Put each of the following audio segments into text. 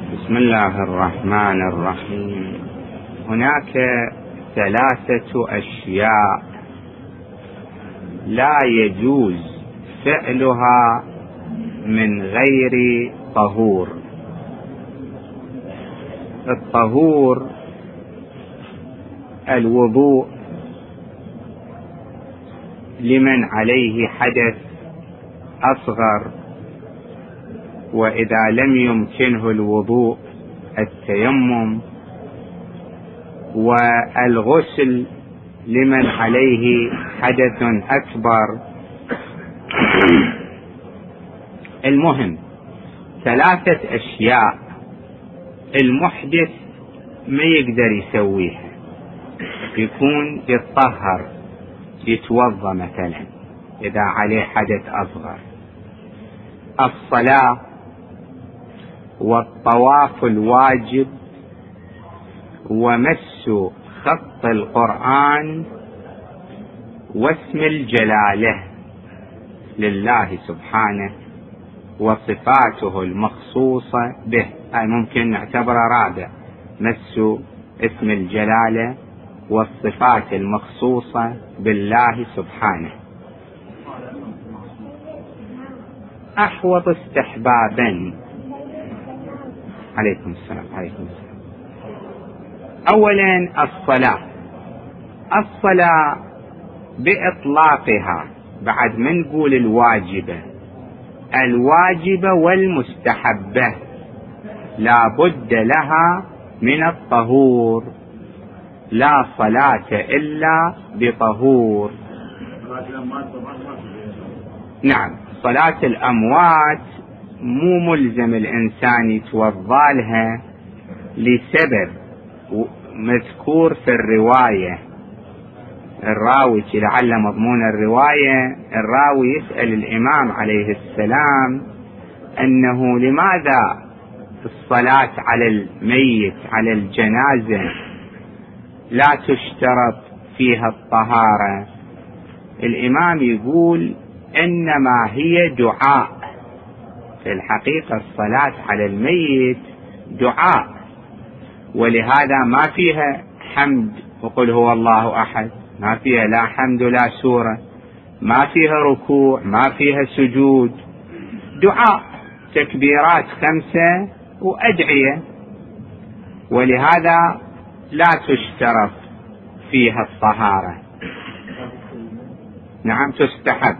بسم الله الرحمن الرحيم. هناك 3 أشياء لا يجوز فعلها من غير طهور. الطهور الوضوء لمن عليه حدث أصغر، وإذا لم يمكنه الوضوء التيمم، والغسل لمن عليه حدث أكبر. المهم 3 أشياء المحدث ما يقدر يسويها، يكون يتطهر، يتوضأ مثلا إذا عليه حدث أصغر: الصلاة، والطواف الواجب، ومس خط القرآن، واسم الجلالة لله سبحانه وصفاته المخصوصة به. ممكن نعتبره رابع: مس اسم الجلالة والصفات المخصوصة بالله سبحانه. أحوط استحبابا. عليكم السلام. أولا الصلاة بإطلاقها، بعد ما نقول الواجبة والمستحبة لا بد لها من الطهور. لا صلاة إلا بطهور. نعم، صلاة الأموات مو ملزم الإنسان يتوضأ لها لسبب مذكور في الرواية. الراوي لعل مضمون الرواية، الراوي يسأل الإمام عليه السلام أنه لماذا الصلاة على الميت، على الجنازة، لا تشترط فيها الطهارة؟ الإمام يقول إنما هي دعاء. في الحقيقة الصلاة على الميت دعاء، ولهذا ما فيها حمد وقل هو الله أحد، ما فيها لا حمد لا سورة، ما فيها ركوع، ما فيها سجود، دعاء، تكبيرات 5 وأدعية، ولهذا لا تشترط فيها الطهارة. نعم، تستحب.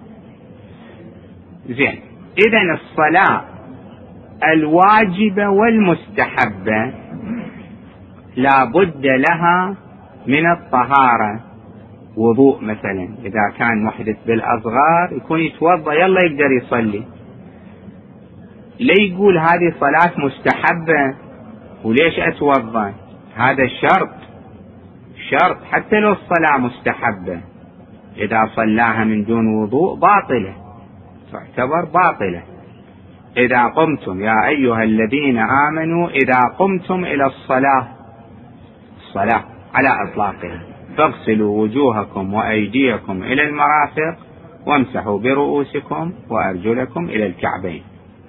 زين، إذن الصلاة الواجبة والمستحبة لا بد لها من الطهارة. وضوء مثلا، إذا كان محدث بالأصغر يكون يتوضأ يلا يقدر يصلي. لا يقول هذه صلاة مستحبة وليش أتوضأ؟ هذا شرط حتى لو الصلاة مستحبة، إذا صلاها من دون وضوء باطلة، تعتبر باطلة. إذا قمتم يا أيها الذين آمنوا إذا قمتم إلى الصلاة على إطلاقها فاغسلوا وجوهكم وأيديكم إلى المرافق وامسحوا برؤوسكم وأرجلكم إلى الكعبين.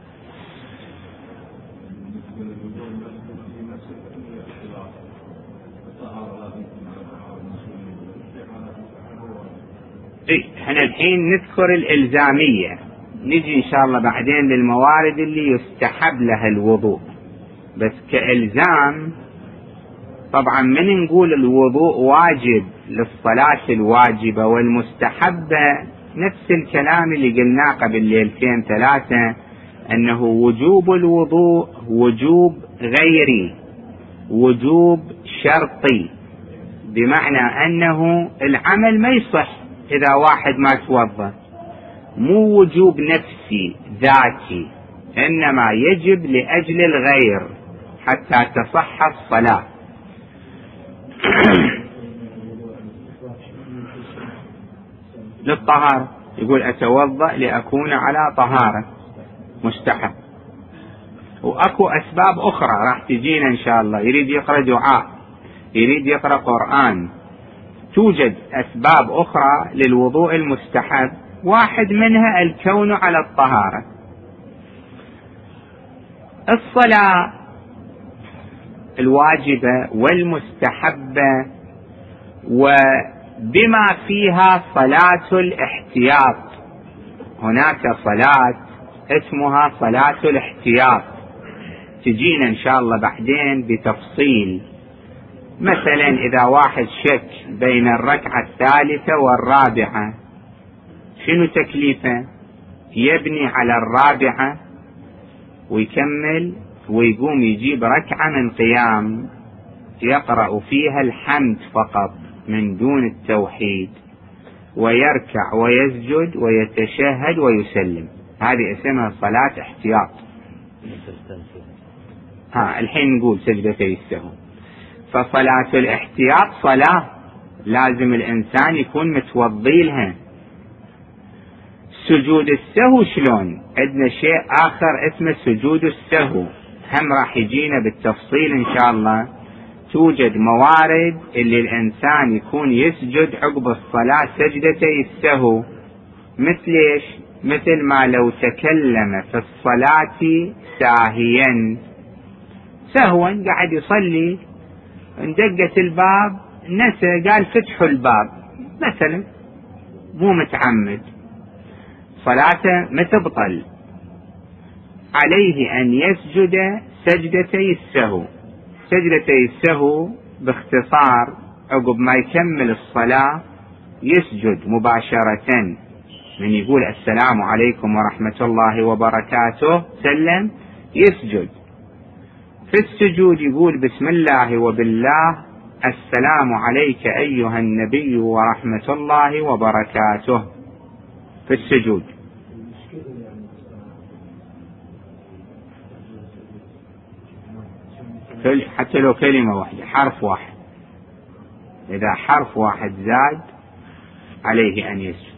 احنا الحين نذكر الإلزامية، نجي إن شاء الله بعدين للموارد اللي يستحب لها الوضوء. بس كإلزام، طبعا من نقول الوضوء واجب للصلاة الواجبة والمستحبة، نفس الكلام اللي قلناه قبل ليلتين 3، أنه وجوب الوضوء وجوب غيري، وجوب شرطي، بمعنى أنه العمل ما يصح إذا واحد ما توضأ، مو وجوب نفسي ذاتي، إنما يجب لأجل الغير حتى تصح الصلاة. للطهارة يقول أتوضأ لأكون على طهارة، مستحب. وأكو أسباب أخرى راح تجينا إن شاء الله، يريد يقرأ دعاء، يريد يقرأ قرآن، توجد أسباب أخرى للوضوء المستحب، واحد منها الكون على الطهارة. الصلاة الواجبة والمستحبة، وبما فيها صلاة الاحتياط. هناك صلاة اسمها صلاة الاحتياط، تجينا إن شاء الله بعدين بتفصيل. مثلا إذا واحد شك بين الركعة الثالثة والرابعة، شنو تكليفه؟ يبني على الرابعة ويكمل ويقوم يجيب ركعة من قيام يقرأ فيها الحمد فقط من دون التوحيد، ويركع ويسجد ويتشهد ويسلم. هذه اسمها صلاة احتياط. الحين نقول سجدتي السهو. فصلاة الاحتياط صلاة لازم الإنسان يكون متوضي لها. سجود السهو شلون؟ عندنا شيء آخر اسمه سجود السهو، هم راح يجينا بالتفصيل إن شاء الله. توجد موارد اللي الإنسان يكون يسجد عقب الصلاة سجدتي السهو، مثل إيش؟ مثل ما لو تكلم في الصلاة ساهيا، سهوا قاعد يصلي، اندقت الباب نسى قال فتحوا الباب مثلا، مو متعمد، صلاته متبطل، عليه أن يسجد سجدتي السهو. سجدتي السهو باختصار عقب ما يكمل الصلاة يسجد مباشرة، من يقول السلام عليكم ورحمة الله وبركاته سلم يسجد. في السجود يقول بسم الله وبالله، السلام عليك أيها النبي ورحمة الله وبركاته في السجود. حتى لو كلمة واحدة، حرف واحد، إذا حرف واحد زاد عليه أن يسجد.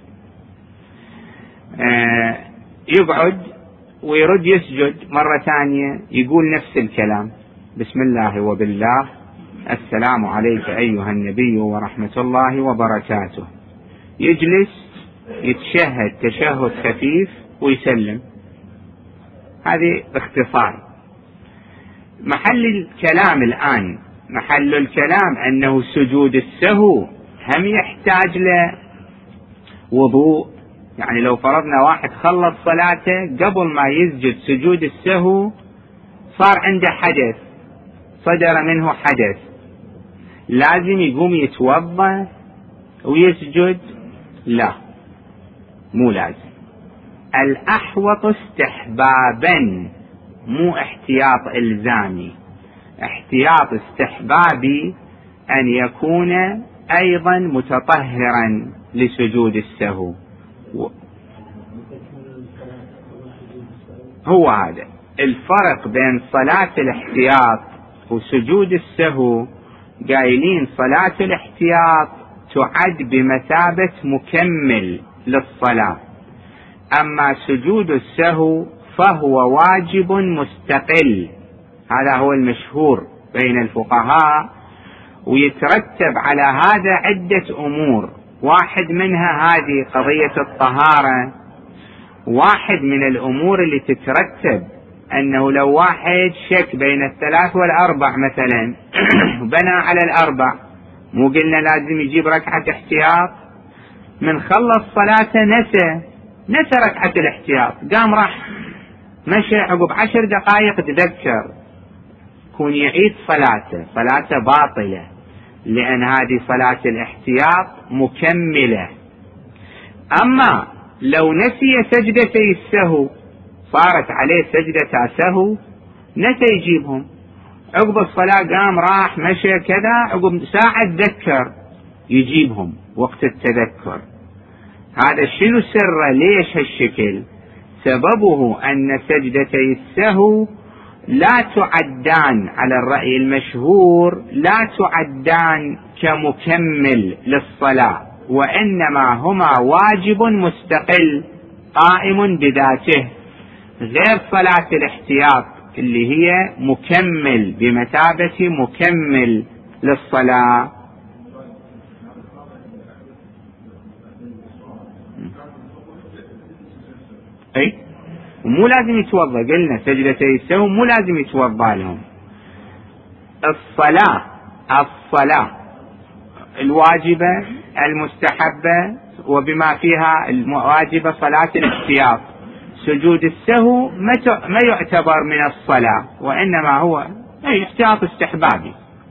يقعد ويرد يسجد مرة ثانية يقول نفس الكلام، بسم الله وبالله، السلام عليك أيها النبي ورحمة الله وبركاته. يجلس يتشهد تشهد خفيف ويسلم. هذه باختصار. محل الكلام الآن، محل الكلام أنه سجود السهو هم يحتاج له وضوء. يعني لو فرضنا واحد خلص صلاته قبل ما يسجد سجود السهو صار عنده حدث، صدر منه حدث، لازم يقوم يتوضأ ويسجد؟ لا، مو لازم. الأحوط استحبابا، مو احتياط إلزامي. احتياط استحبابي أن يكون أيضا متطهرا لسجود السهو. هو هذا الفرق بين صلاة الاحتياط وسجود السهو. قايلين صلاة الاحتياط تعد بمثابة مكمل للصلاة، أما سجود السهو فهو واجب مستقل. هذا هو المشهور بين الفقهاء، ويترتب على هذا عدة أمور. واحد منها هذه قضية الطهارة. واحد من الأمور اللي تترتب أنه لو واحد شك بين الثلاث والأربع مثلا بنى على الأربع، مو قلنا لازم يجيب ركعة احتياط؟ من خلص صلاته نسى ركعة الاحتياط، قام راح مشى عقب 10 دقائق تذكر، كون يعيد صلاته باطلة، لأن هذه صلاة الاحتياط مكملة. أما لو نسي سجدتي السهو، صارت عليه سجدة سهو، نسي يجيبهم، عقب الصلاة قام راح مشى كذا، عقب ساعة تذكر يجيبهم وقت التذكر. هذا شنو سره؟ ليش هالشكل؟ سببه أن سجدتي السهو لا تعدان على الرأي المشهور، لا تعدان كمكمل للصلاة، وإنما هما واجب مستقل قائم بذاته، غير صلاة الاحتياط اللي هي مكمل بمثابة مكمل للصلاة. أي ومو لازم يتوضأ، قلنا سجدتي السهو مو لازم يتوضأ لهم. الصلاة الواجبة المستحبة وبما فيها الواجبة صلاة الاحتياط، سجود السهو ما يعتبر من الصلاة، وإنما هو احتياط استحبابي.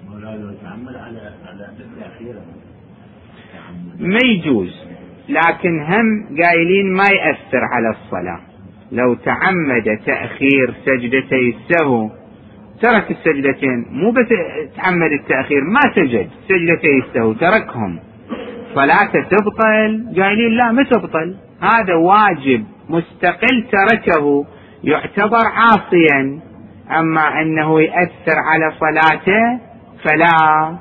ما يجوز، لكن هم قايلين ما يأثر على الصلاة. لو تعمد تأخير سجدتي السهو، ترك السجدتين، مو بس تعمد التأخير، ما سجد سجدتي السهو تركهم، صلاته تبطل؟ قايلين لا ما تبطل، هذا واجب مستقل تركه يعتبر عاصيا، أما أنه يأثر على صلاته فلا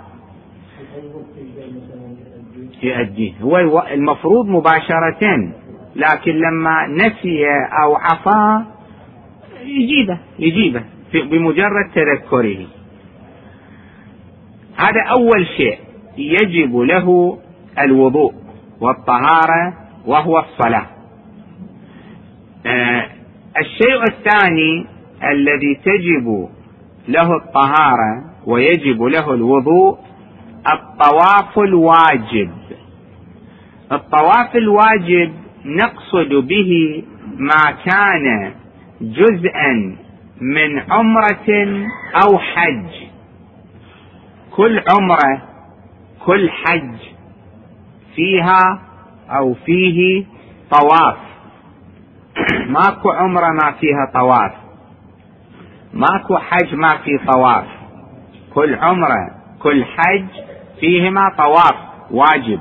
يؤديه. هو المفروض مباشرة، لكن لما نسي أو عصى يجيبه بمجرد تذكره. هذا أول شيء يجب له الوضوء والطهارة وهو الصلاة. الشيء الثاني الذي تجب له الطهارة ويجب له الوضوء الطواف الواجب. الطواف الواجب نقصد به ما كان جزءا من عمرة أو حج. كل عمرة كل حج فيها أو فيه طواف، ماكو عمرة ما فيها طواف، ماكو حج ما فيه طواف. كل عمرة كل حج فيهما طواف واجب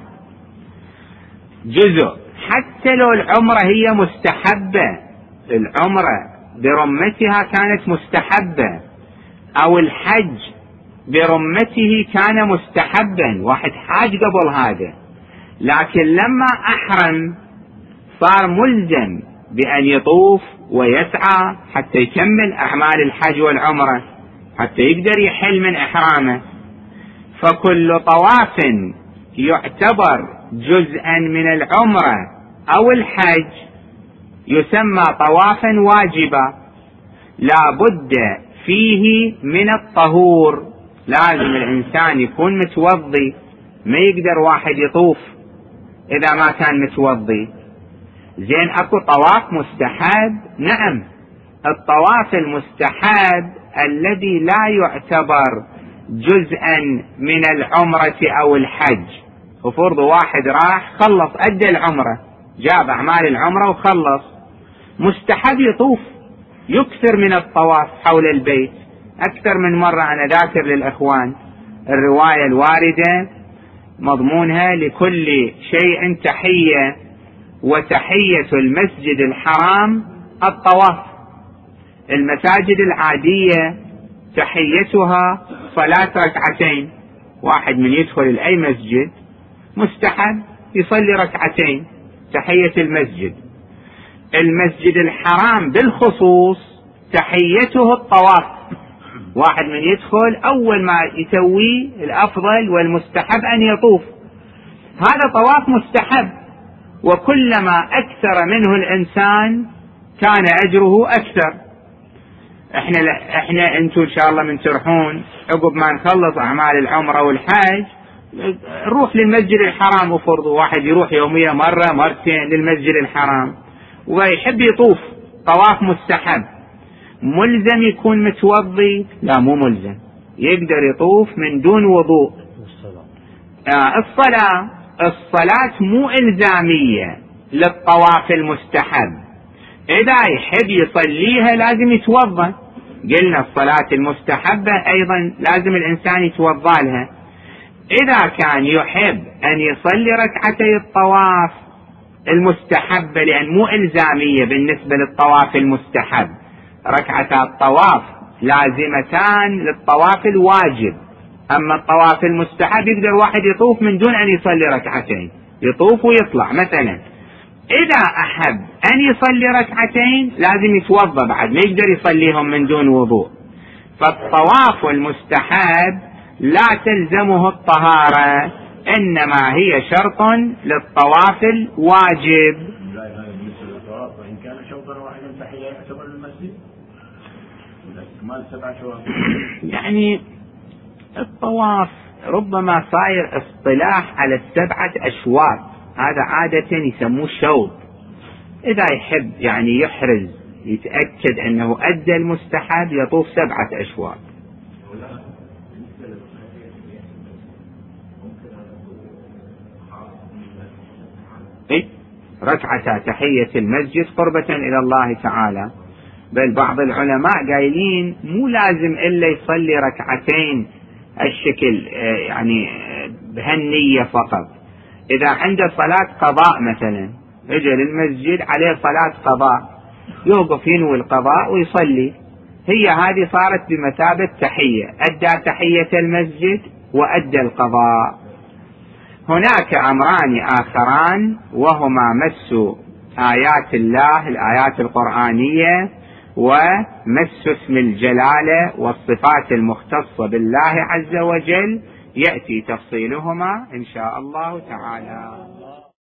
جزء، حتى لو العمرة هي مستحبة، العمرة برمتها كانت مستحبة أو الحج برمته كان مستحبا، واحد حاج قبل هذا، لكن لما أحرم صار ملزم بأن يطوف ويسعى حتى يكمل أعمال الحج والعمرة، حتى يقدر يحل من إحرامه. فكل طواف يعتبر جزءا من العمرة أو الحج يسمى طوافا واجبا، لا بد فيه من الطهور، لازم الإنسان يكون متوضي، ما يقدر واحد يطوف إذا ما كان متوضي. زين أكو طواف مستحب، نعم، الطواف المستحب الذي لا يعتبر جزءا من العمرة أو الحج. وفرض واحد راح خلص أدى العمرة، جاب أعمال العمرة وخلص، مستحب يطوف، يكثر من الطواف حول البيت. أكثر من مرة أنا ذاكر للإخوان الرواية الواردة مضمونها لكل شيء تحية، وتحية المسجد الحرام الطواف. المساجد العادية تحيتها صلاة ركعتين، واحد من يدخل أي مسجد مستحب يصلي ركعتين تحية المسجد. المسجد الحرام بالخصوص تحيته الطواف، واحد من يدخل أول ما يسوي الأفضل والمستحب أن يطوف، هذا طواف مستحب، وكلما أكثر منه الإنسان كان أجره أكثر. احنا انتم ان شاء الله من تروحون عقب ما نخلص اعمال العمرة والحج نروح للمسجد الحرام، وفرض واحد يروح يوميا مرة مرتين للمسجد الحرام ويحب يطوف طواف مستحب، ملزم يكون متوضي؟ لا مو ملزم، يقدر يطوف من دون وضوء. الصلاة مو إلزامية للطواف المستحب، إذا يحب يصليها لازم يتوضأ. قلنا الصلاة المستحبة أيضا لازم الإنسان يتوضأ لها. إذا كان يحب أن يصلي ركعتي الطواف المستحبة، لأن مو إلزامية بالنسبة للطواف المستحب، ركعتا الطواف لازمتان للطواف الواجب، أما الطواف المستحب يقدر واحد يطوف من دون أن يصلي ركعتين، يطوف ويطلع. مثلا إذا أحب أن يصلي ركعتين لازم يتوضأ بعد، ما يقدر يصليهم من دون وضوء. فالطواف المستحب لا تلزمه الطهارة، إنما هي شرط للطواف الواجب. وإن كان شوطا واحدا تحية يعتبر المسجد مال 7 شواط. يعني الطواف ربما صاير اصطلاح على 7 أشواط، هذا عادة يسموه شوط. إذا يحب يعني يحرز يتأكد أنه أدى المستحب يطوف 7 أشواط. ركعتا تحية المسجد قربة إلى الله تعالى، بل بعض العلماء قايلين مو لازم إلا يصلي ركعتين الشكل يعني بهالنية فقط. إذا عنده صلاة قضاء مثلا اجى للمسجد عليه صلاة قضاء يوقف ينوي القضاء ويصلي، هي هذه صارت بمثابة تحية، أدى تحية المسجد وأدى القضاء. هناك أمران آخران وهما مس آيات الله الآيات القرآنية ومس اسم الجلالة والصفات المختصة بالله عز وجل، يأتي تفصيلهما إن شاء الله تعالى.